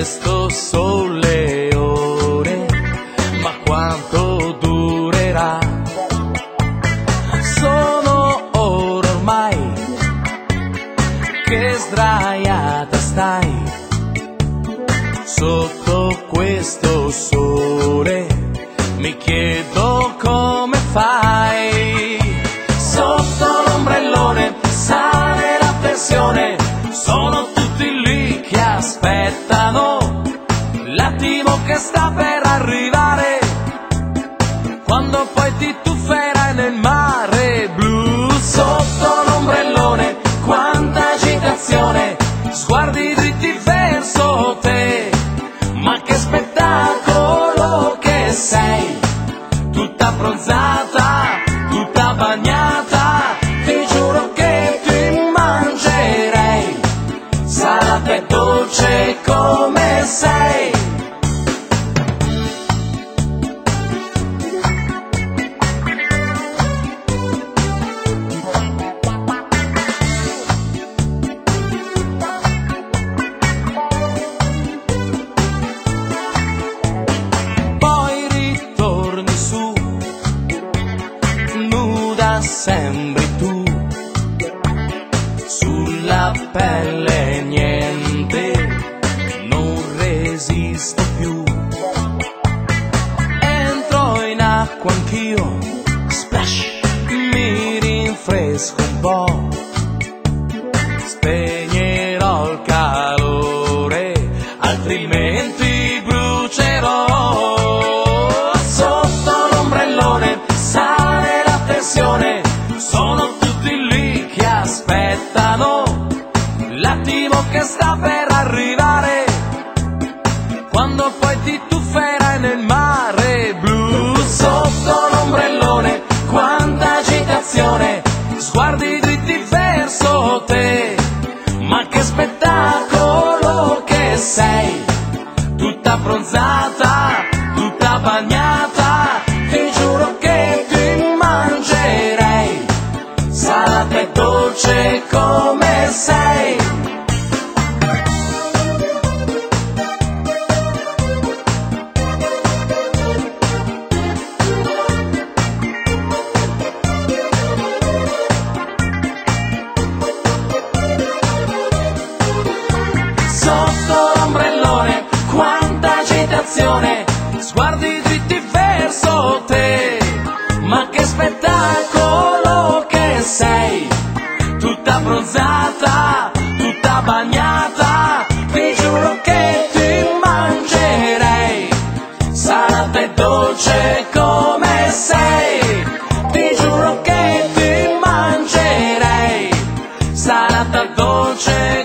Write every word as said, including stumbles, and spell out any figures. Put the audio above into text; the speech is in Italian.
questo sole ore, ma quanto durerà? Sono ore ormai che sdraiata stai sotto questo sole, mi chiedo come fai. Sotto l'ombrellone sale la tensione, sono tutti lì che aspettano l'attimo che sta per arrivare, quando poi ti tufferai nel mare blu. Sotto l'ombrellone quanta agitazione, sguardi dritti verso te, ma che spettacolo che sei, tutta abbronzata, tutta bagnata, ti giuro che ti mangerei, salata e dolce come sei. Sembri tu, sulla pelle niente, non resisto più. Entro in acqua anch'io, splash, mi rinfresco un po', spegnerò il calore, altrimenti brucerò. Sotto l'ombrellone sale la tensione, sono tutti lì che aspettano l'attimo che sta per arrivare, quando poi ti tufferai nel mare blu. Sotto l'ombrellone quanta agitazione, sguardi dritti verso te, ma che spettacolo che sei, tutta abbronzata, tutta bagnata, ti giuro che ti mangerei, salata e dolce come sei. Sotto l'ombrellone quanta agitazione, sguardi dritti verso te, ma che spettacolo che sei, tutta abbronzata, tutta bagnata, ti giuro che ti mangerei, salata e dolce come sei, ti giuro che ti mangerei, salata e dolce